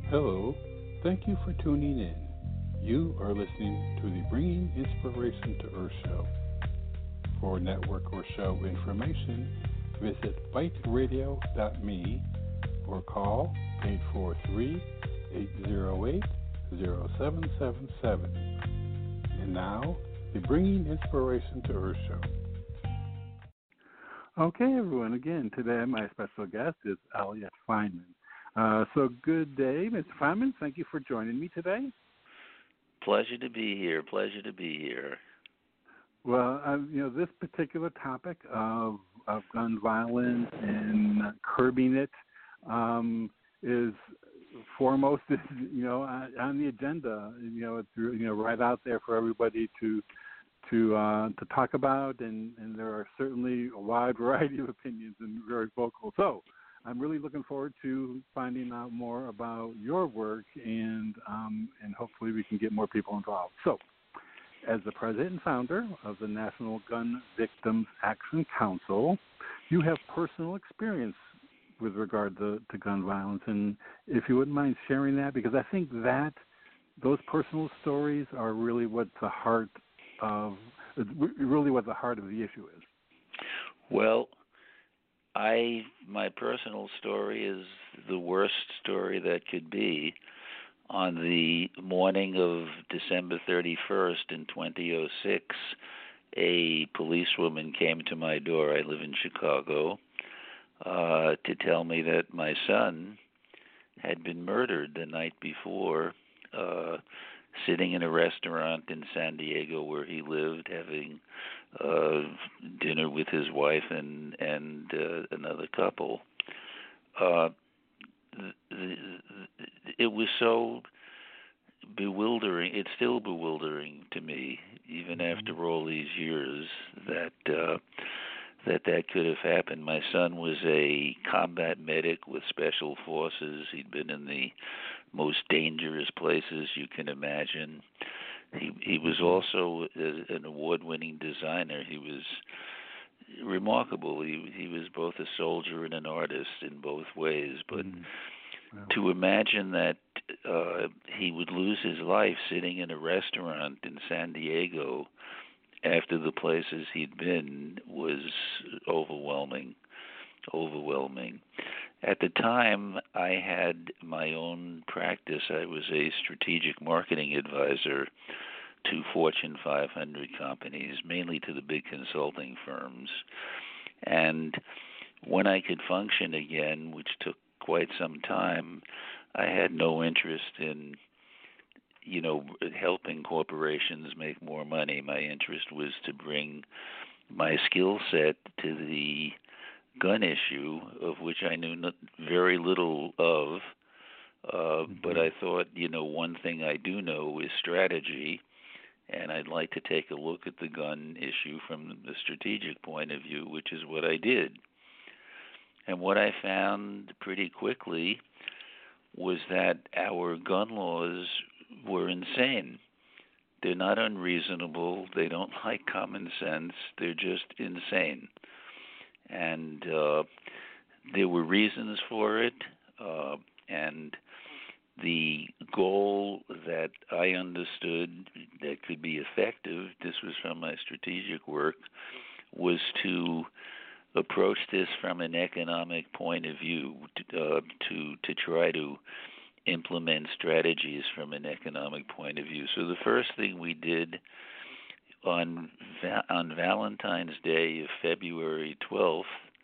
Hello, thank you for tuning in. You are listening to the Bringing Inspiration to Earth show. For network or show information, visit biteradio.me or call 843-808-0777. And now, the Bringing Inspiration to Earth show. Okay, everyone. Again, today my special guest is Elliot Feynman. So good day, Mr. Feynman. Thank you for joining me today. Pleasure to be here. Pleasure to be here. Well, this particular topic of gun violence and curbing it is foremost, on the agenda. It's right out there for everybody to talk about, and there are certainly a wide variety of opinions and very vocal. So I'm really looking forward to finding out more about your work, and hopefully we can get more people involved. So, as the president and founder of the National Gun Victims Action Council, you have personal experience with regard to gun violence, and if you wouldn't mind sharing that, because I think that those personal stories are really what the heart of the issue is. Well, my personal story is the worst story that could be. On the morning of December 31st in 2006, a policewoman came to my door. I live in Chicago, to tell me that my son had been murdered the night before, sitting in a restaurant in San Diego where he lived, having dinner with his wife and another couple. It was so bewildering. It's still bewildering to me, even after all these years, that could have happened. My son was a combat medic with Special Forces. He'd been in the most dangerous places you can imagine. He was also an award-winning designer. He was remarkable. He was both a soldier and an artist in both ways. But to imagine that he would lose his life sitting in a restaurant in San Diego after the places he'd been was overwhelming. At the time, I had my own practice. I was a strategic marketing advisor to Fortune 500 companies, mainly to the big consulting firms. And when I could function again, which took quite some time, I had no interest in, helping corporations make more money. My interest was to bring my skill set to the gun issue, of which I knew very little of. But I thought, one thing I do know is strategy, and I'd like to take a look at the gun issue from the strategic point of view, which is what I did. And what I found pretty quickly was that our gun laws were insane. They're not unreasonable. They don't like common sense. They're just insane. And there were reasons for it. And the goal that I understood that could be effective, this was from my strategic work, was to approach this from an economic point of view, to try to implement strategies from an economic point of view. So the first thing we did on Valentine's Day of February 12th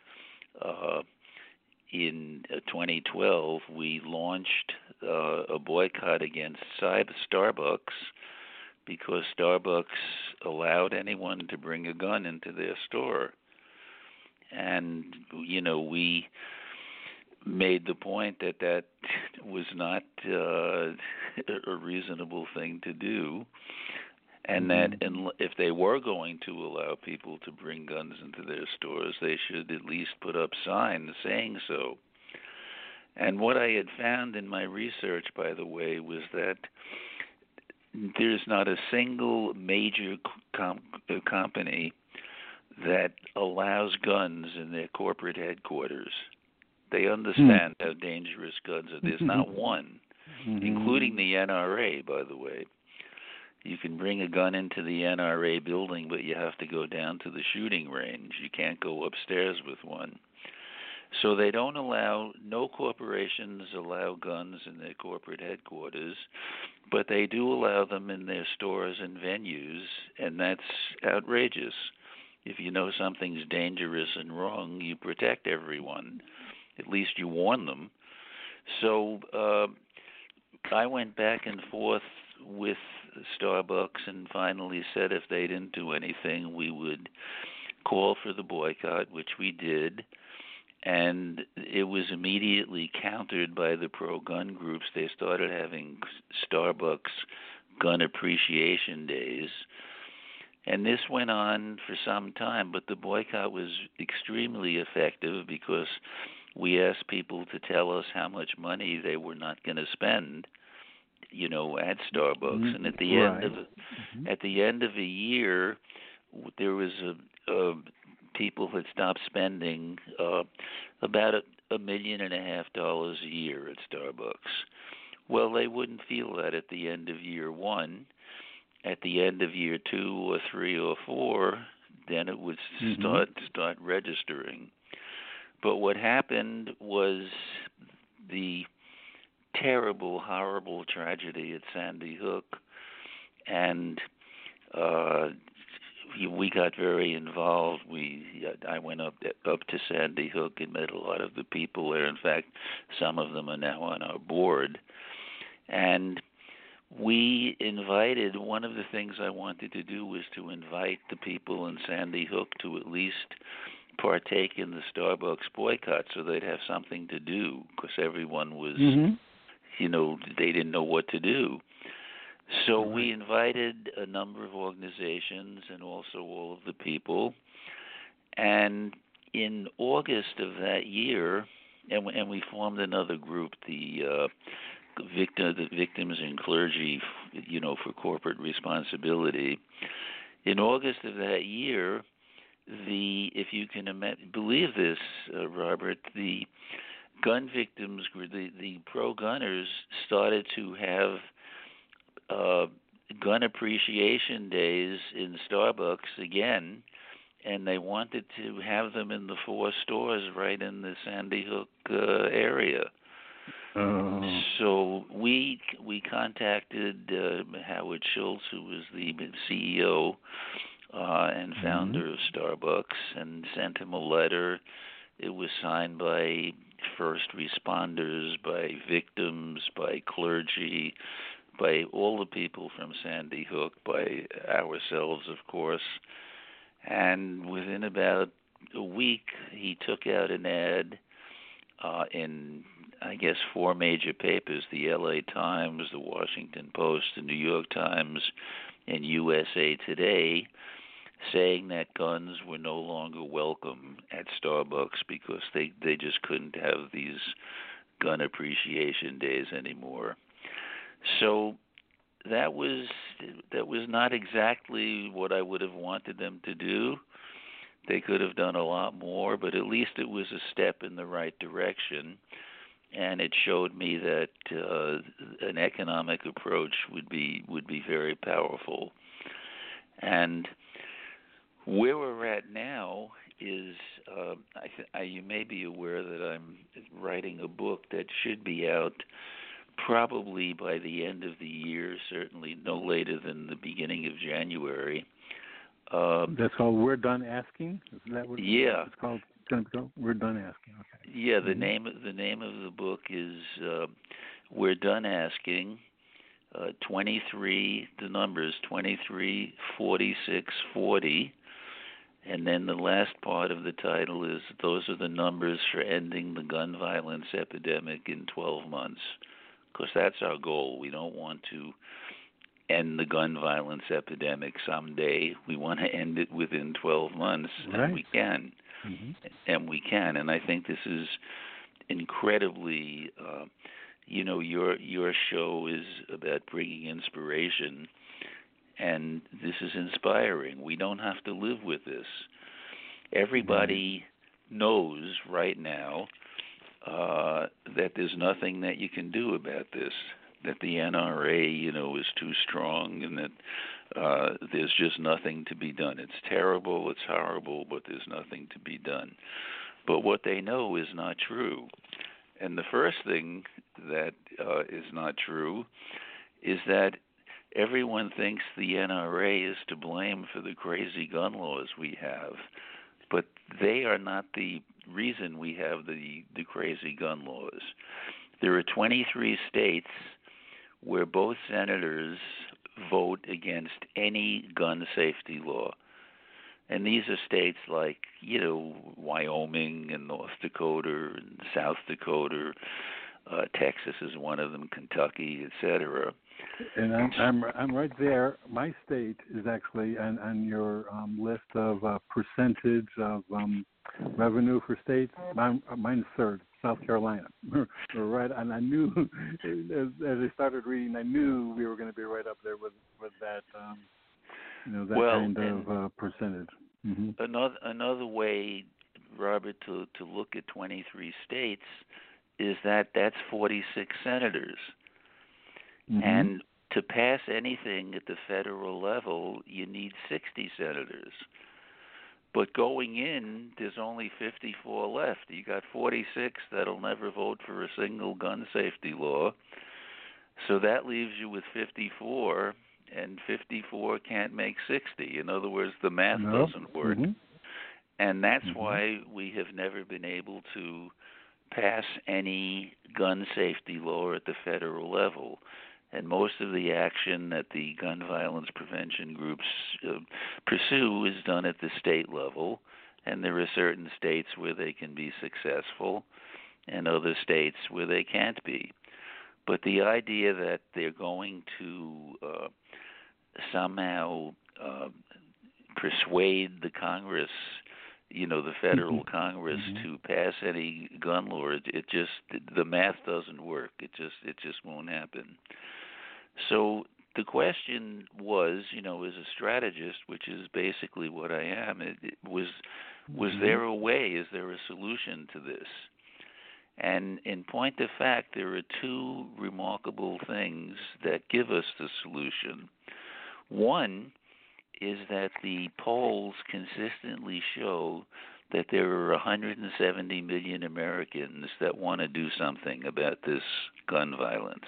in 2012, we launched a boycott against Starbucks because Starbucks allowed anyone to bring a gun into their store. And, we made the point that was not a reasonable thing to do, and that if they were going to allow people to bring guns into their stores, they should at least put up signs saying so. And what I had found in my research, by the way, was that there's not a single major company that allows guns in their corporate headquarters. They understand how dangerous guns are. There's not one. including the NRA, by the way. You can bring a gun into the NRA building, but you have to go down to the shooting range. You can't go upstairs with one. So they don't allow, no corporations allow guns in their corporate headquarters, but they do allow them in their stores and venues, and that's outrageous. If you know something's dangerous and wrong, you protect everyone. At least you warn them. So I went back and forth with Starbucks and finally said if they didn't do anything, we would call for the boycott, which we did. And it was immediately countered by the pro-gun groups. They started having Starbucks gun appreciation days. And this went on for some time, but the boycott was extremely effective because we asked people to tell us how much money they were not going to spend, at Starbucks. And at the end of a year, there was people had stopped spending about $1.5 million a year at Starbucks. Well, they wouldn't feel that at the end of year one. At the end of year 2 or 3 or 4, then it would start registering. But what happened was the terrible, horrible tragedy at Sandy Hook, and we got very involved. I went up to Sandy Hook and met a lot of the people there. In fact, some of them are now on our board. And we invited, one of the things I wanted to do was to invite the people in Sandy Hook to at least partake in the Starbucks boycott so they'd have something to do, because everyone was, they didn't know what to do. So we invited a number of organizations and also all of the people. And in August of that year, and we formed another group, the Victims and Clergy, for Corporate Responsibility. In August of that year, if you can believe this, Robert, the gun victims, the pro-gunners started to have gun appreciation days in Starbucks again, and they wanted to have them in the 4 stores right in the Sandy Hook area. So we contacted Howard Schultz, who was the CEO and founder of Starbucks, and sent him a letter. It was signed by first responders, by victims, by clergy, by all the people from Sandy Hook, by ourselves, of course. And within about a week, he took out an ad in, I guess, 4 major papers, the LA Times, the Washington Post, the New York Times, and USA Today, saying that guns were no longer welcome at Starbucks because they just couldn't have these gun appreciation days anymore. So that was not exactly what I would have wanted them to do. They could have done a lot more, but at least it was a step in the right direction, and it showed me that an economic approach would be very powerful. And where we're at now is, you may be aware that I'm writing a book that should be out probably by the end of the year, certainly no later than the beginning of January. That's called We're Done Asking? Is that what it's called? We're Done Asking. Okay. Yeah, the name of the book is We're Done Asking. 23, the numbers 23, 46, 40, and then the last part of the title is those are the numbers for ending the gun violence epidemic in 12 months. Because that's our goal. We don't want to end the gun violence epidemic someday. We want to end it within 12 months, and we can. And we can. And I think this is incredibly, your show is about bringing inspiration, and this is inspiring. We don't have to live with this. Everybody knows right now that there's nothing that you can do about this. that the NRA, is too strong, and that there's just nothing to be done. It's terrible, it's horrible, but there's nothing to be done. But what they know is not true. And the first thing that is not true is that everyone thinks the NRA is to blame for the crazy gun laws we have, but they are not the reason we have the crazy gun laws. There are 23 states where both senators vote against any gun safety law. And these are states like, Wyoming and North Dakota and South Dakota. Texas is one of them, Kentucky, etc. And I'm right there. My state is actually on your list of percentage of revenue for states. Mine's third, South Carolina. We're right, and I knew as I started reading, I knew we were going to be right up there with that. Kind of percentage. Mm-hmm. Another way, Robert, to look at 23 states is that that's 46 senators. Mm-hmm. And to pass anything at the federal level, you need 60 senators. But going in, there's only 54 left. You got 46 that'll never vote for a single gun safety law. So that leaves you with 54, and 54 can't make 60. In other words, the math doesn't work. Mm-hmm. And that's why we have never been able to pass any gun safety law at the federal level. And most of the action that the gun violence prevention groups pursue is done at the state level, and there are certain states where they can be successful and other states where they can't be. But the idea that they're going to somehow persuade the Congress, the federal Congress, to pass any gun law, the math doesn't work. It just won't happen. So the question was, as a strategist, which is basically what I am, was there a way? Is there a solution to this? And in point of fact, there are two remarkable things that give us the solution. One is that the polls consistently show that there are 170 million Americans that want to do something about this gun violence.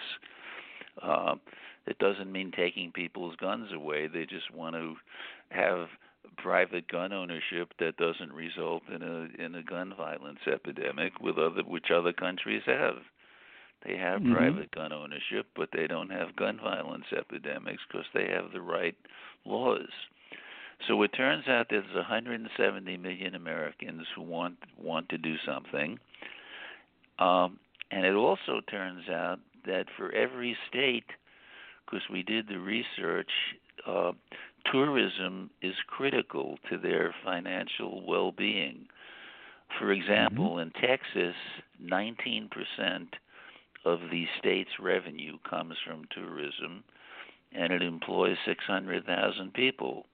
It doesn't mean taking people's guns away. They just want to have private gun ownership that doesn't result in a gun violence epidemic, which other countries have. They have private gun ownership, but they don't have gun violence epidemics because they have the right laws. So it turns out there's 170 million Americans who want to do something, and it also turns out that for every state, because we did the research, tourism is critical to their financial well-being. For example, in Texas, 19% of the state's revenue comes from tourism, and it employs 600,000 people.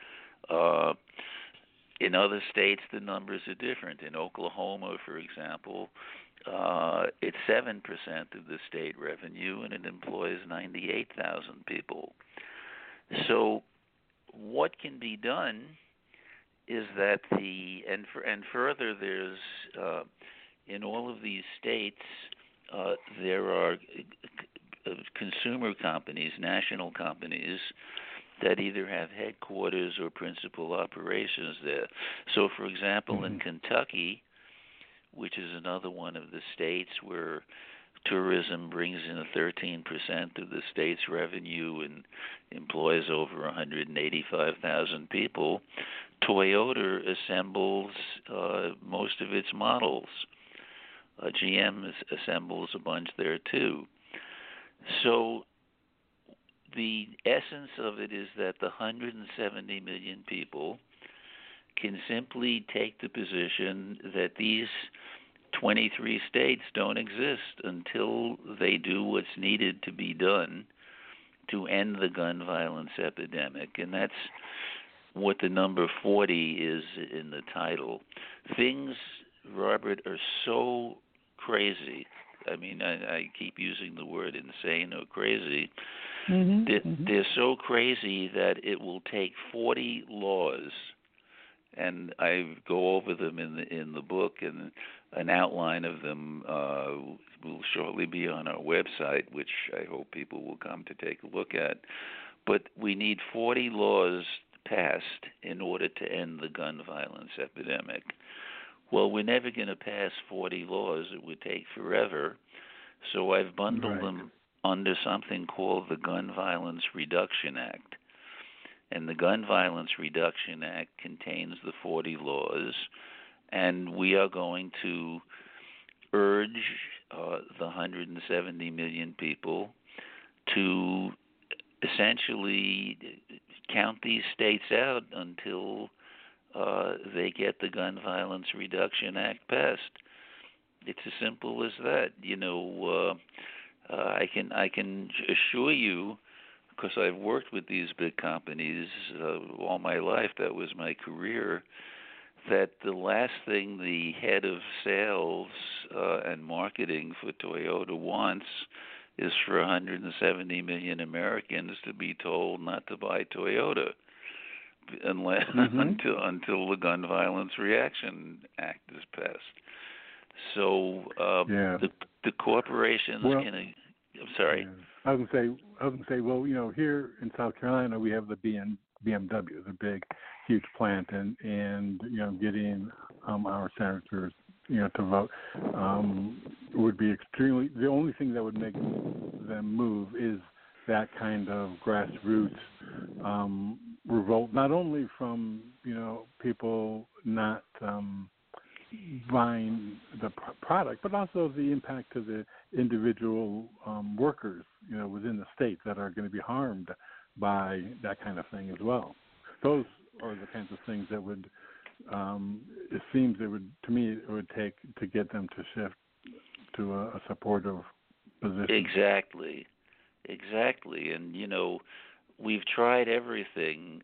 In other states, the numbers are different. In Oklahoma, for example, it's 7% of the state revenue, and it employs 98,000 people. So what can be done is that further there's in all of these states there are consumer companies, national companies, that either have headquarters or principal operations there. So, for example, in Kentucky, which is another one of the states where tourism brings in 13% of the state's revenue and employs over 185,000 people, Toyota assembles most of its models. GM assembles a bunch there too. So the essence of it is that the 170 million people can simply take the position that these 23 states don't exist until they do what's needed to be done to end the gun violence epidemic. And that's what the number 40 is in the title. Things, Robert, are so crazy I mean, I keep using the word insane or crazy. Mm-hmm. They're so crazy that it will take 40 laws, and I go over them in the book, and an outline of them will shortly be on our website, which I hope people will come to take a look at. But we need 40 laws passed in order to end the gun violence epidemic. Well, we're never going to pass 40 laws. It would take forever. So I've bundled them under something called the Gun Violence Reduction Act. And the Gun Violence Reduction Act contains the 40 laws, and we are going to urge the 170 million people to essentially count these states out until they get the Gun Violence Reduction Act passed. It's as simple as that. I can assure you, because I've worked with these big companies all my life, that was my career, that the last thing the head of sales and marketing for Toyota wants is for 170 million Americans to be told not to buy Toyota unless until the Gun Violence Reaction Act is passed. So the corporations can. I'm sorry. Yeah. I was gonna say. Well, here in South Carolina we have the BMW, the big, huge plant, and getting our senators, to vote would be extremely. The only thing that would make them move is that kind of grassroots revolt, not only from people not buying the product, but also the impact to the individual workers, within the state that are going to be harmed by that kind of thing as well. Those are the kinds of things that would, it seems it would, to me, it would take to get them to shift to a supportive position. Exactly. And, we've tried everything.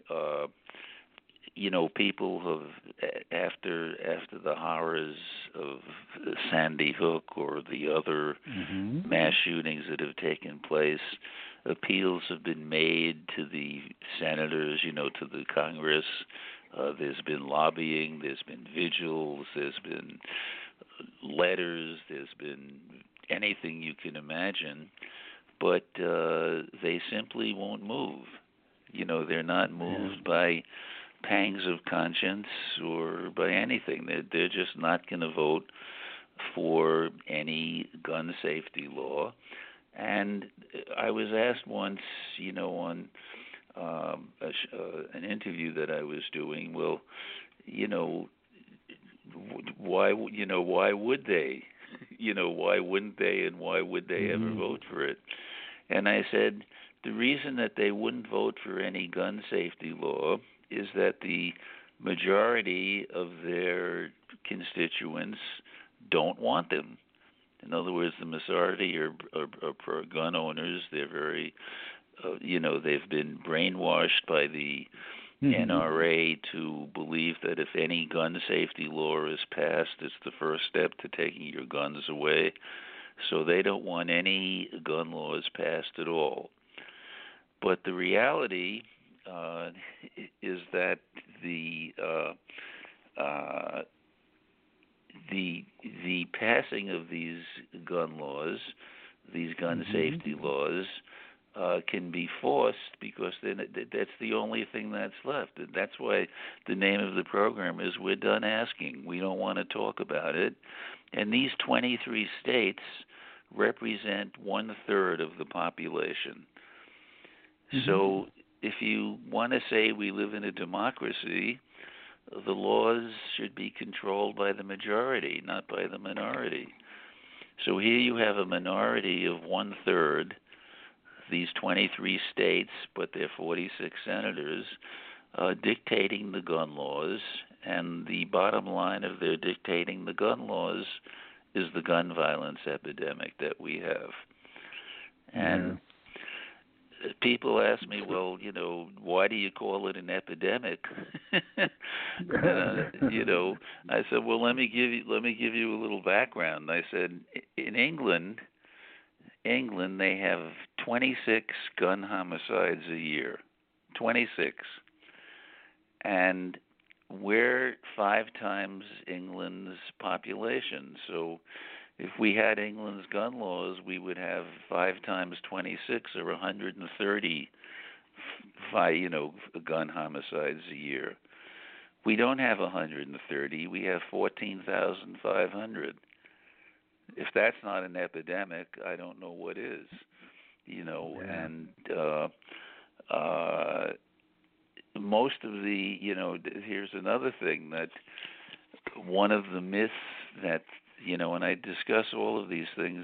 People have, after the horrors of Sandy Hook or the other mass shootings that have taken place, appeals have been made to the senators, to the Congress. There's been lobbying, there's been vigils, there's been letters, there's been anything you can imagine, but they simply won't move. They're not moved by pangs of conscience or by anything. They're just not going to vote for any gun safety law. And I was asked once, on an interview that I was doing, well, why would they? Why wouldn't they, and why would they ever vote for it? And I said, the reason that they wouldn't vote for any gun safety law is that the majority of their constituents don't want them. In other words, the majority are pro-gun owners. They're very, they've been brainwashed by the NRA to believe that if any gun safety law is passed, it's the first step to taking your guns away. So they don't want any gun laws passed at all. But the reality is that the passing of these gun laws, these gun safety laws, can be forced because then that's the only thing that's left. And that's why the name of the program is We're Done Asking. We don't want to talk about it. And these 23 states represent 1/3 of the population. So if you want to say we live in a democracy, the laws should be controlled by the majority, not by the minority. So here you have a minority of 1/3, these 23 states, but they're 46 senators, dictating the gun laws, and the bottom line of their dictating the gun laws is the gun violence epidemic that we have. And people ask me, well, why do you call it an epidemic? I said, well, let me give you a little background. I said, in England, they have 26 gun homicides a year, 26, and we're 5 times England's population. So if we had England's gun laws, we would have 5 times 26 or 130 gun homicides a year. We don't have 130. We have 14,500. If that's not an epidemic, I don't know what is. Yeah. And most of the, here's another thing, that one of the myths that, and I discuss all of these things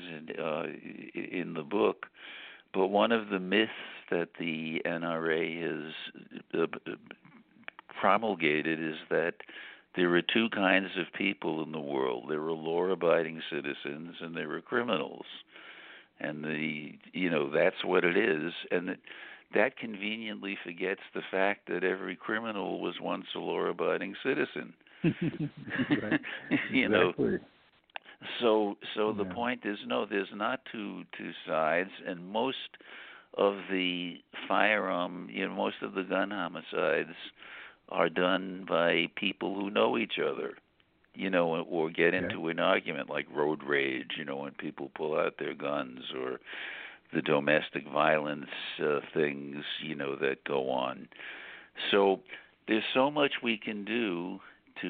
in the book, but one of the myths that the NRA has promulgated is that there are 2 kinds of people in the world. There are law-abiding citizens and there are criminals. And that's what it is. And that conveniently forgets the fact that every criminal was once a law-abiding citizen. Right. Exactly. So the Yeah. point is, no, there's not two sides, and most of the most of the gun homicides are done by people who know each other, or get into an argument, like road rage, when people pull out their guns, or the domestic violence things, that go on. So there's so much we can do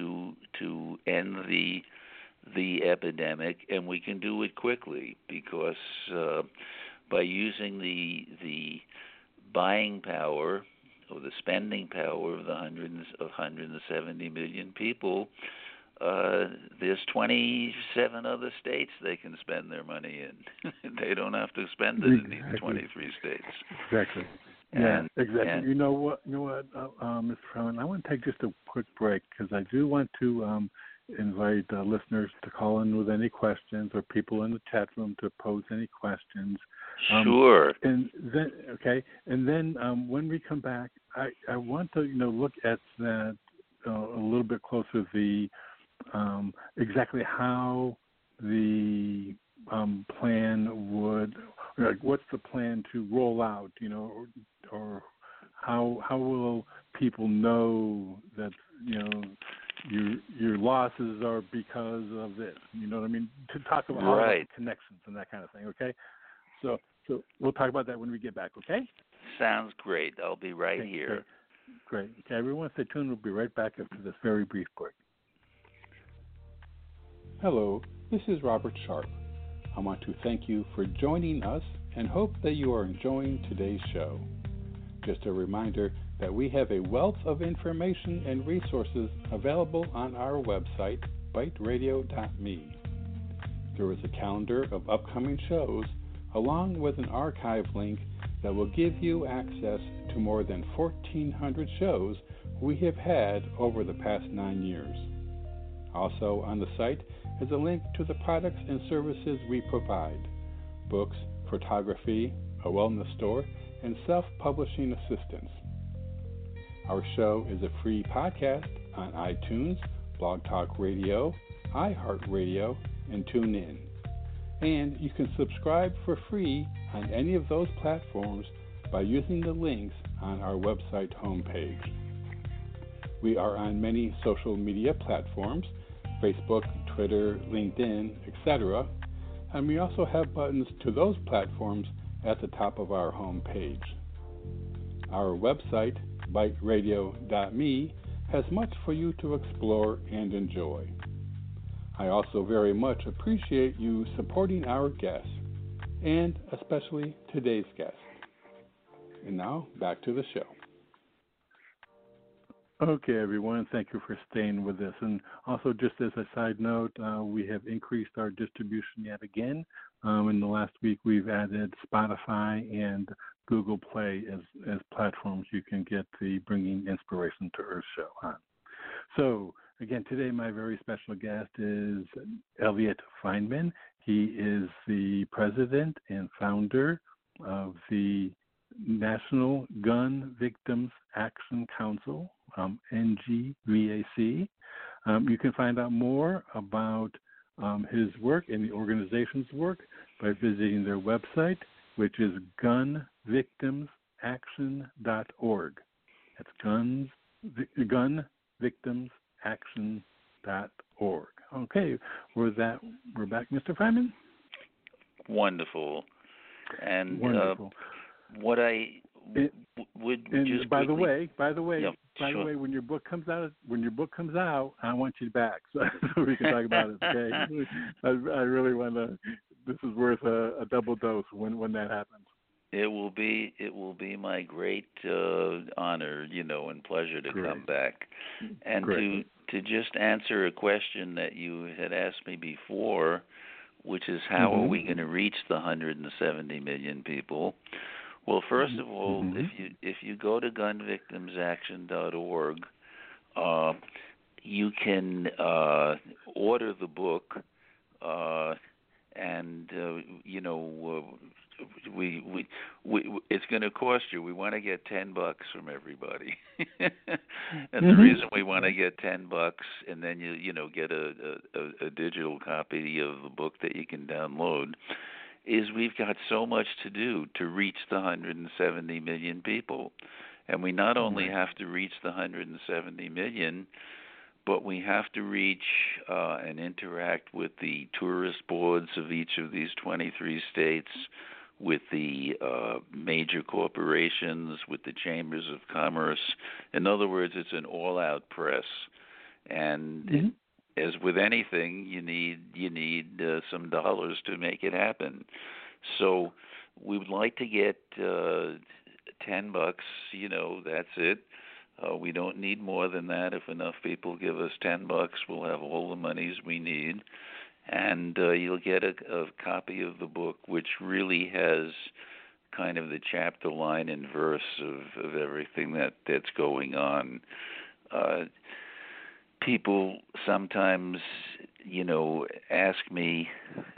to end the epidemic, and we can do it quickly, because by using the buying power or the spending power of the 170 million people, there's 27 other states they can spend their money in. They don't have to spend it in these 23 states. Exactly. Exactly. And, you know what, Mr. Freeman, I want to take just a quick break, because I do want to invite listeners to call in with any questions, or people in the chat room to pose any questions. Sure. And then, when we come back, I want to look at that a little bit closer. The exactly how the plan would, what's the plan to roll out, or how will people know that your losses are because of this? You know what I mean? To talk about all about the connections and that kind of thing. Okay, so we'll talk about that when we get back. Okay? Sounds great. I'll be right here. Great. Okay, everyone, stay tuned. We'll be right back after this very brief break. Hello, this is Robert Sharp. I want to thank you for joining us and hope that you are enjoying today's show. Just a reminder that we have a wealth of information and resources available on our website, biteradio.me. There is a calendar of upcoming shows, along with an archive link that will give you access to more than 1,400 shows we have had over the past 9 years. Also on the site is a link to the products and services we provide: books, photography, a wellness store, and self-publishing assistance. Our show is a free podcast on iTunes, Blog Talk Radio, iHeartRadio, and TuneIn. And you can subscribe for free on any of those platforms by using the links on our website homepage. We are on many social media platforms: Facebook, Twitter, LinkedIn, etc. And we also have buttons to those platforms at the top of our homepage. Our website, biteradio.me, has much for you to explore and enjoy. I also very much appreciate you supporting our guests, and especially today's guest. And now, back to the show. Okay, everyone, thank you for staying with us. And also, just as a side note, we have increased our distribution yet again. In the last week, we've added Spotify and Google Play as platforms you can get the Bringing Inspiration to Earth show on. So, again, today my very special guest is Elliot Feynman. He is the president and founder of the National Gun Victims Action Council, NGVAC. You can find out more about his work and the organization's work by visiting their website, which is gunvictimsaction.org. That's gunvictimsaction.org. Okay, with that, we're back, Mr. Fryman. Wonderful. And wonderful. What I would just by the way, when your book comes out, I want you back so we can talk about it. Okay, I really want to. This is worth a double dose when that happens. It will be my great honor, and pleasure to come back, and to just answer a question that you had asked me before, which is how are we going to reach the 170 million people? Well, first of all, if you go to gunvictimsaction.org, you can order the book, and we it's going to cost you. We want to get $10 from everybody, and the reason we want to get $10, and then you get a digital copy of the book that you can download, is we've got so much to do to reach the 170 million people, and we not only have to reach the 170 million, but we have to reach and interact with the tourist boards of each of these 23 states, with the major corporations, with the chambers of commerce. In other words, it's an all-out press. And as with anything, you need some dollars to make it happen. So we would like to get $10. That's it. We don't need more than that. If enough people give us $10, we'll have all the monies we need. And you'll get a copy of the book, which really has kind of the chapter, line, and verse of everything that's going on. People sometimes, ask me,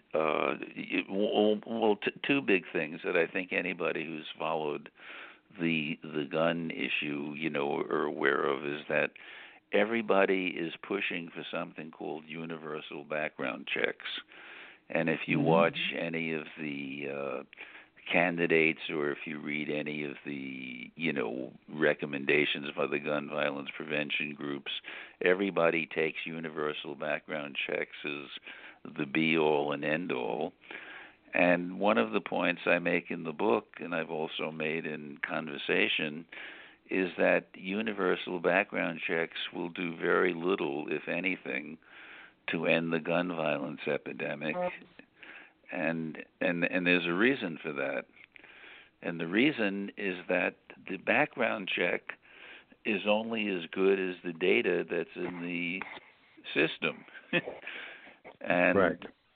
two big things that I think anybody who's followed the gun issue, are aware of, is that everybody is pushing for something called universal background checks. And if you watch any of the candidates, or if you read any of the, recommendations by the gun violence prevention groups, everybody takes universal background checks as the be-all and end-all. And one of the points I make in the book, and I've also made in conversation, is that universal background checks will do very little, if anything, to end the gun violence epidemic. And there's a reason for that. And the reason is that the background check is only as good as the data that's in the system. And,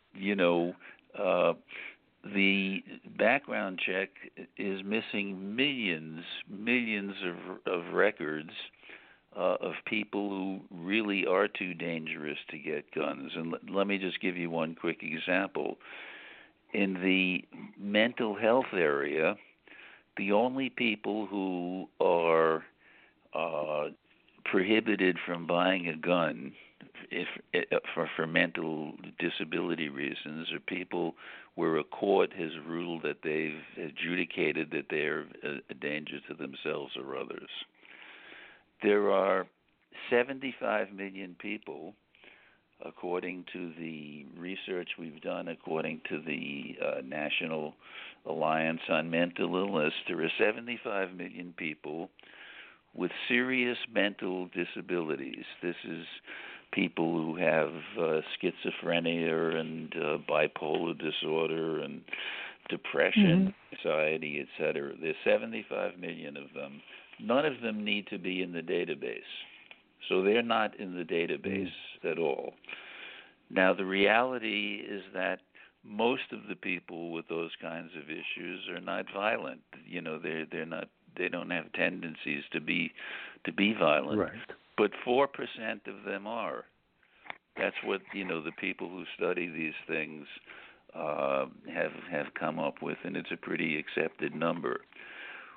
the background check is missing millions of records of people who really are too dangerous to get guns. And let me just give you one quick example. In the mental health area, the only people who are prohibited from buying a gun for mental disability reasons are people where a court has ruled that they've adjudicated that they're a danger to themselves or others. There are 75 million people, according to the research we've done, according to the National Alliance on Mental Illness, there are 75 million people with serious mental disabilities. This is people who have schizophrenia and bipolar disorder and depression, anxiety, etc. There's 75 million of them. None of them need to be in the database. So they're not in the database at all. Now, the reality is that most of the people with those kinds of issues are not violent. They're not. They don't have tendencies to be violent. Right. But 4% of them are. That's what the people who study these things have come up with, and it's a pretty accepted number.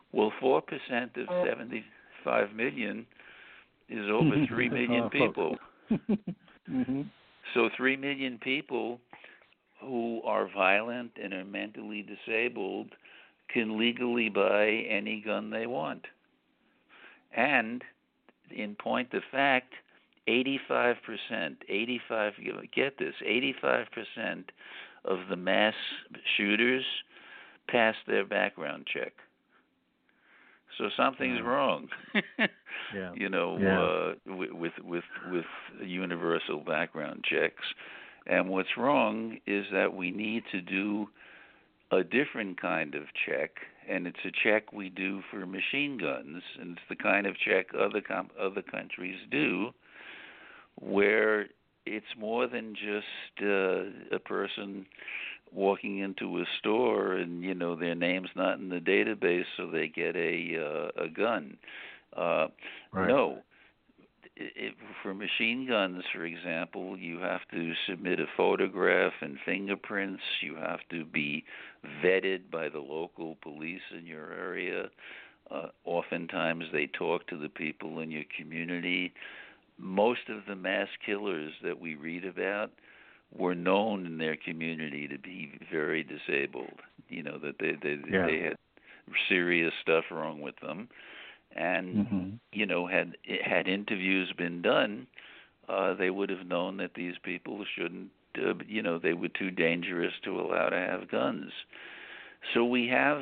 Well, 4% of 75 million is over 3 million people. Mm-hmm. So 3 million people who are violent and are mentally disabled can legally buy any gun they want. And in point of fact, 85%, get this, 85% of the mass shooters pass their background check. So something's wrong, Yeah. with universal background checks. And what's wrong is that we need to do a different kind of check, and it's a check we do for machine guns, and it's the kind of check other countries do, where it's more than just a person walking into a store and their name's not in the database, so they get a gun. Right. No. For machine guns, for example, you have to submit a photograph and fingerprints. You have to be vetted by the local police in your area. Oftentimes, they talk to the people in your community. Most of the mass killers that we read about were known in their community to be very disabled. That they had serious stuff wrong with them. And had interviews been done, they would have known that these people shouldn't. They were too dangerous to allow to have guns. So we have,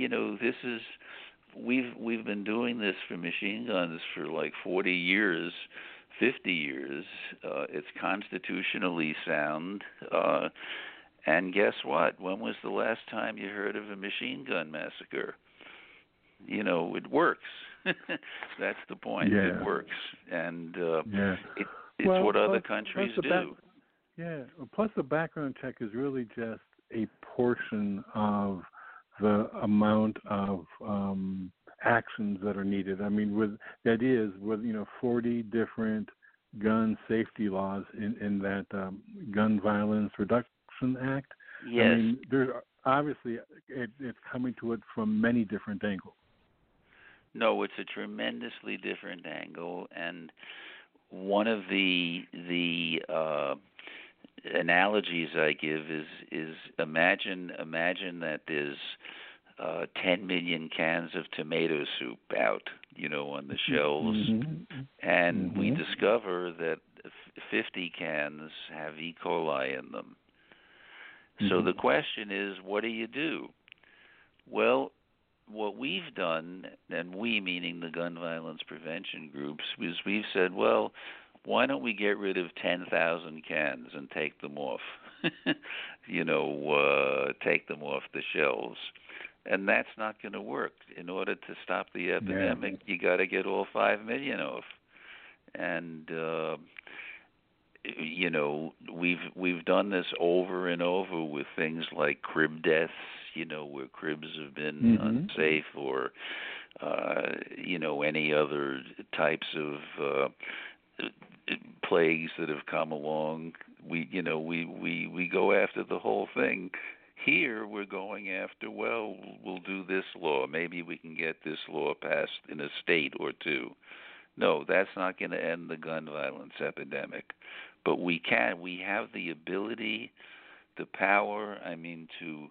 we've been doing this for machine guns for like 40 years, 50 years. It's constitutionally sound. And guess what? When was the last time you heard of a machine gun massacre? It works. That's the point. Yeah. It works, and it's well, what other countries do. Plus, the background check is really just a portion of the amount of actions that are needed. I mean, with 40 different gun safety laws in that Gun Violence Reduction Act. Yes. I mean, there's obviously it's coming to it from many different angles. No, it's a tremendously different angle, and one of the analogies I give is imagine that there's 10 million cans of tomato soup out, on the shelves, and we discover that 50 cans have E. coli in them. So the question is, what do? Well, what we've done, and we meaning the gun violence prevention groups, is we've said, well, why don't we get rid of 10,000 cans and take them off, take them off the shelves. And that's not going to work. In order to stop the epidemic, you got to get all 5 million off. And we've done this over and over with things like crib deaths, where cribs have been unsafe, or any other types of plagues that have come along. We go after the whole thing. Here we're going after, well, we'll do this law. Maybe we can get this law passed in a state or two. No, that's not going to end the gun violence epidemic. But we can. We have the ability, the power, to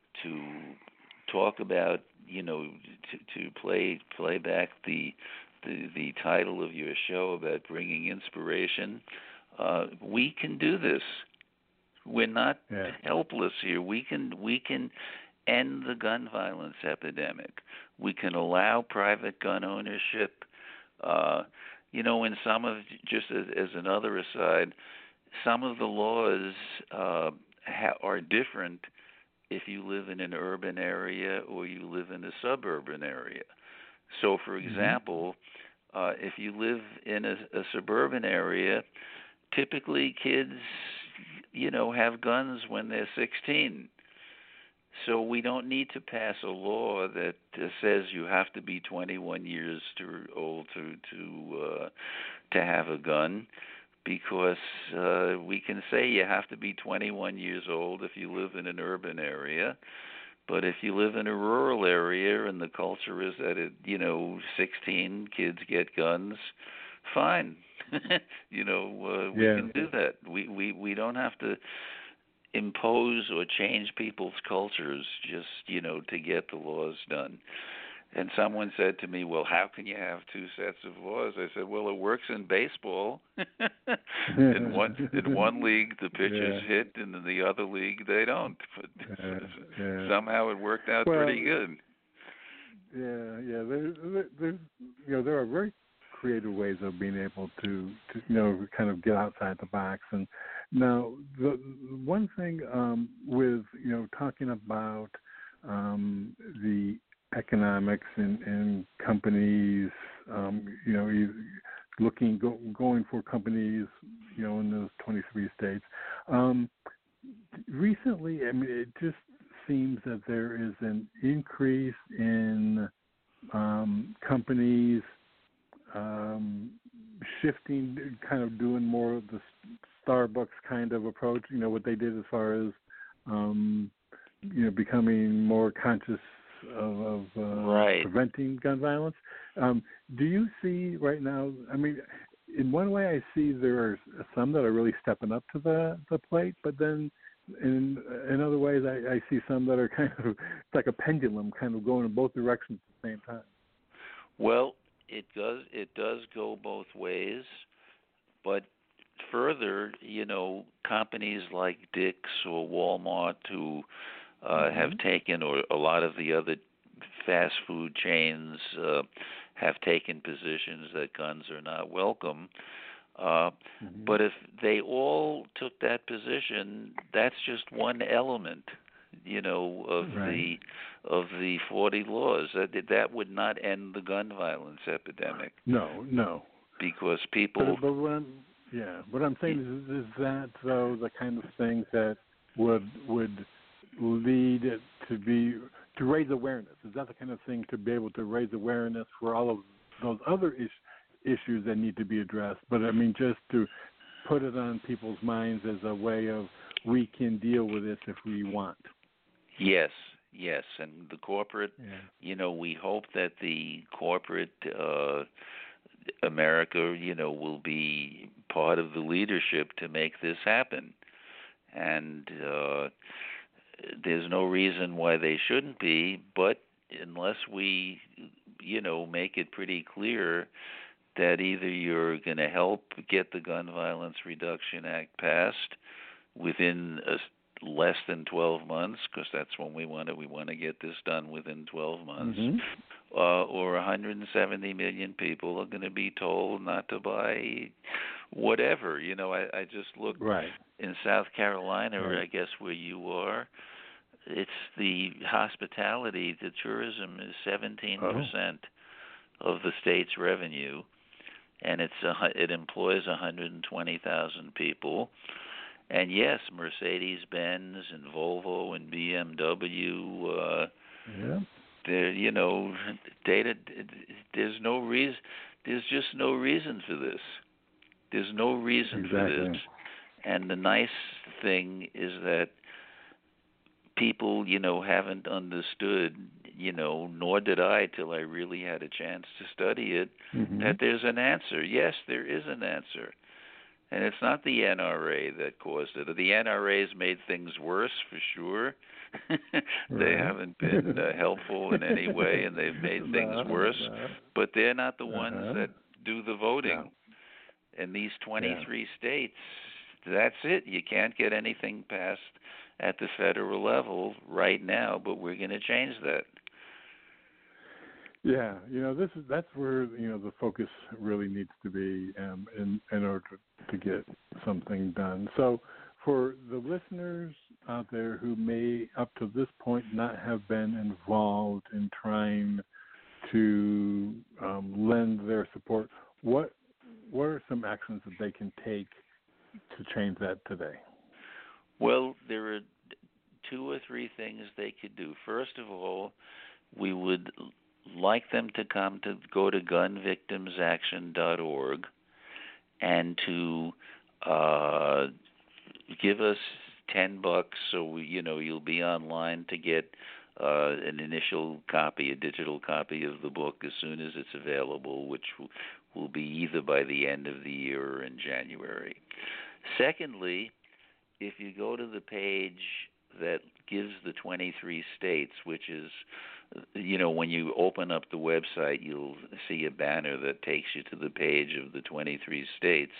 talk about, to play back the title of your show about bringing inspiration. We can do this. We're not helpless here. We can end the gun violence epidemic. We can allow private gun ownership. In some of, just as another aside, some of the laws are different if you live in an urban area or you live in a suburban area. So, for example, if you live in a suburban area, typically kids, have guns when they're 16. So we don't need to pass a law that says you have to be 21 years old to have a gun, because we can say you have to be 21 years old if you live in an urban area, But if you live in a rural area and the culture is that 16 kids get guns, fine. We can do that. We don't have to impose or change people's cultures just, to get the laws done. And someone said to me, well, how can you have two sets of laws? I said, well, it works in baseball. in one league, the pitchers hit, and in the other league, they don't. But somehow it worked out pretty good. Yeah. There are very creative ways of being able to kind of get outside the box. And now, the one thing with talking about the economics and companies, going for companies, in those 23 states. Recently, I mean, it just seems that there is an increase in companies shifting, kind of doing more of the Starbucks kind of approach. What they did as far as becoming more conscious of preventing gun violence. Do you see right now? I mean, in one way, I see there are some that are really stepping up to the plate, but then in other ways, I see some that are kind of, it's like a pendulum, kind of going in both directions at the same time. Well, it does go both ways, but further, companies like Dick's or Walmart who have taken, or a lot of the other fast food chains have taken positions that guns are not welcome. But if they all took that position, that's just one element, of the 40 laws. That would not end the gun violence epidemic. No. Because people. But what I'm saying is that though the kind of things that would lead it to raise awareness? Is that the kind of thing to be able to raise awareness for all of those other issues that need to be addressed? But I mean, just to put it on people's minds as a way of, we can deal with this if we want. Yes, and the corporate, we hope that the corporate America, will be part of the leadership to make this happen. And there's no reason why they shouldn't be, but unless we, make it pretty clear that either you're going to help get the Gun Violence Reduction Act passed within less than 12 months, because that's when we want to get this done within 12 months, or 170 million people are going to be told not to buy whatever. I just looked in South Carolina, or I guess where you are. It's the hospitality, the tourism is 17% of the state's revenue, and it employs 120,000 people. And yes, Mercedes-Benz and Volvo and BMW, there's no reason. There's just no reason for this. There's no reason for this. And the nice thing is that people, haven't understood, nor did I till I really had a chance to study it, that there's an answer. Yes, there is an answer. And it's not the NRA that caused it. The NRA's made things worse, for sure. They haven't been helpful in any way, and they've made things worse. But they're not the ones that do the voting. In these 23 states, that's it. You can't get anything passed at the federal level right now, but we're going to change that. Yeah, that's where the focus really needs to be in order to get something done. So, for the listeners out there who may, up to this point, not have been involved in trying to lend their support, what are some actions that they can take to change that today? Well, there are 2 or 3 things they could do. First of all, we would like them to go to gunvictimsaction.org and to give us $10, so you'll be online to get an initial copy, a digital copy of the book as soon as it's available, which will be either by the end of the year or in January. Secondly, if you go to the page that gives the 23 states, which is, when you open up the website, you'll see a banner that takes you to the page of the 23 states.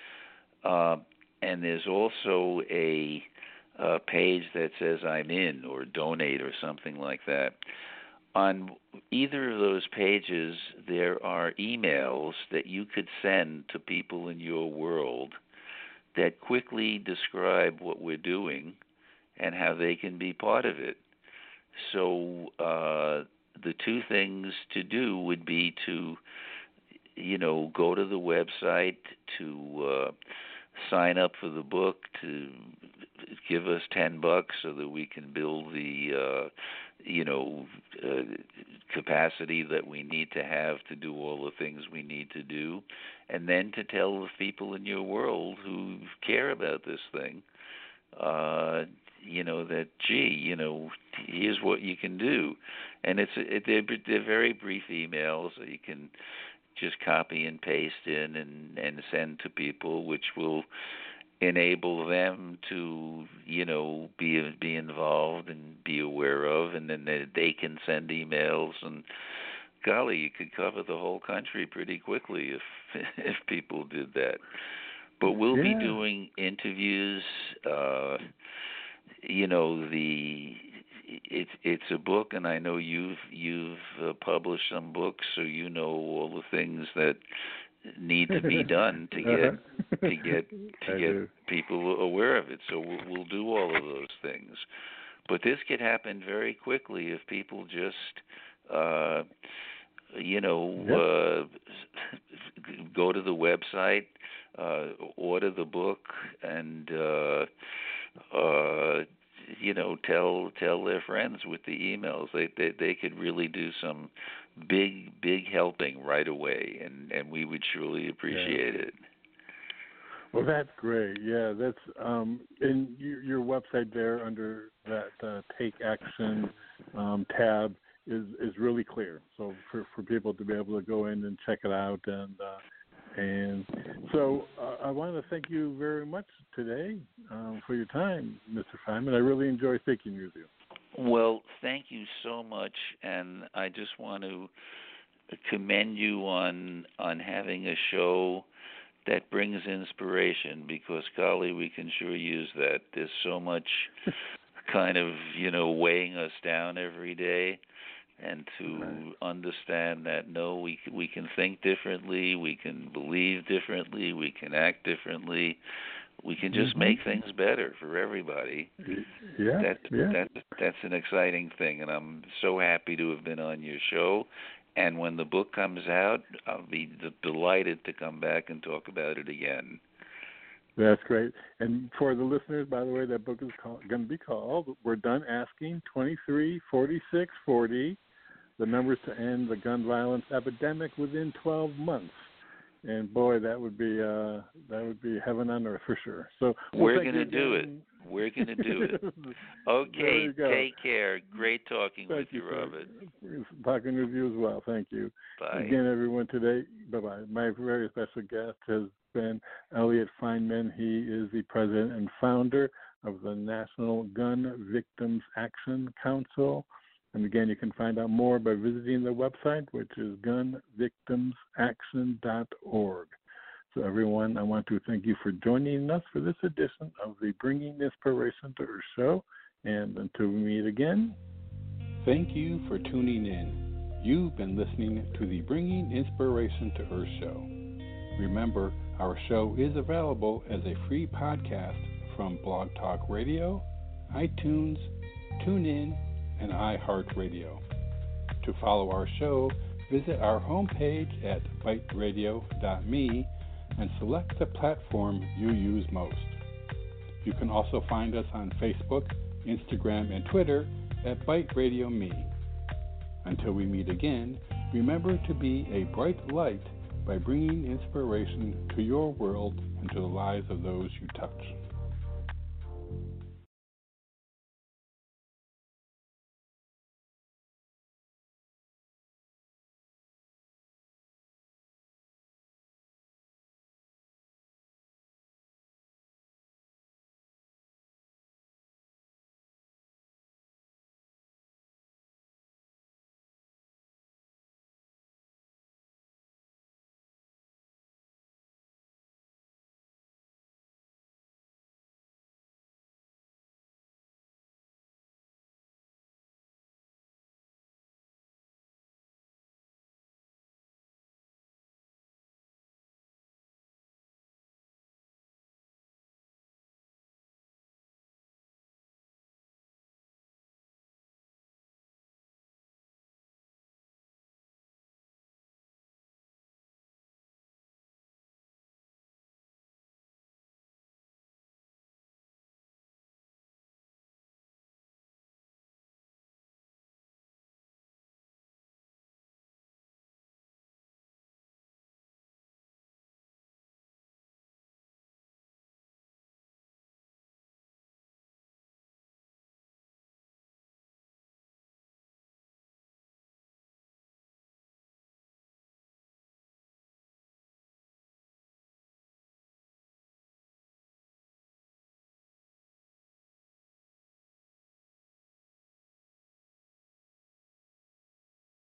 And there's also a page that says I'm in or donate or something like that. On either of those pages, there are emails that you could send to people in your world that quickly describe what we're doing and how they can be part of it. So the two things to do would be to, go to the website, to sign up for the book, to give us $10 so that we can build the, capacity that we need to have to do all the things we need to do, and then to tell the people in your world who care about this thing, that, here's what you can do. And they're very brief emails that you can just copy and paste in and send to people, which will enable them to, be involved and be aware of, and then they can send emails. And golly, you could cover the whole country pretty quickly if people did that. But we'll be doing interviews. It's a book, and I know you've published some books, so you know all the things that need to be done to get people aware of it. So we'll do all of those things. But this could happen very quickly if people just go to the website, order the book, and tell their friends with the emails. They could really do some big helping right away, and we would surely appreciate it. Well, that's great. Yeah, that's in your website there under that Take Action tab is really clear. So for people to be able to go in and check it out, and so I want to thank you very much today for your time, Mr. Feynman. I really enjoy speaking with you. Well, thank you so much, and I just want to commend you on having a show that brings inspiration, because, golly, we can sure use that. There's so much kind of, weighing us down every day, and to understand that, no, we can think differently, we can believe differently, we can act differently, we can just make things better for everybody. Yeah, that's an exciting thing, and I'm so happy to have been on your show. And when the book comes out, I'll be delighted to come back and talk about it again. That's great. And for the listeners, by the way, that book is going to be called "We're Done Asking: 23, 46, 40, the Numbers to End the Gun Violence Epidemic Within 12 Months." And boy, that would be heaven on earth for sure. So we're going to do it. We're going to do it. Okay, take care. Great talking with you, Robert. Talking with you as well. Thank you. Bye. Again, everyone, today, bye-bye. My very special guest has been Elliot Feynman. He is the president and founder of the National Gun Victims Action Council. And again, you can find out more by visiting the website, which is gunvictimsaction.org. So everyone, I want to thank you for joining us for this edition of the Bringing Inspiration to Earth show. And until we meet again, thank you for tuning in. You've been listening to the Bringing Inspiration to Earth show. Remember, our show is available as a free podcast from Blog Talk Radio, iTunes, TuneIn, and iHeartRadio. To follow our show, visit our homepage at biteradio.me and select the platform you use most. You can also find us on Facebook, Instagram, and Twitter at Byte Radio Me. Until we meet again, remember to be a bright light by bringing inspiration to your world and to the lives of those you touch.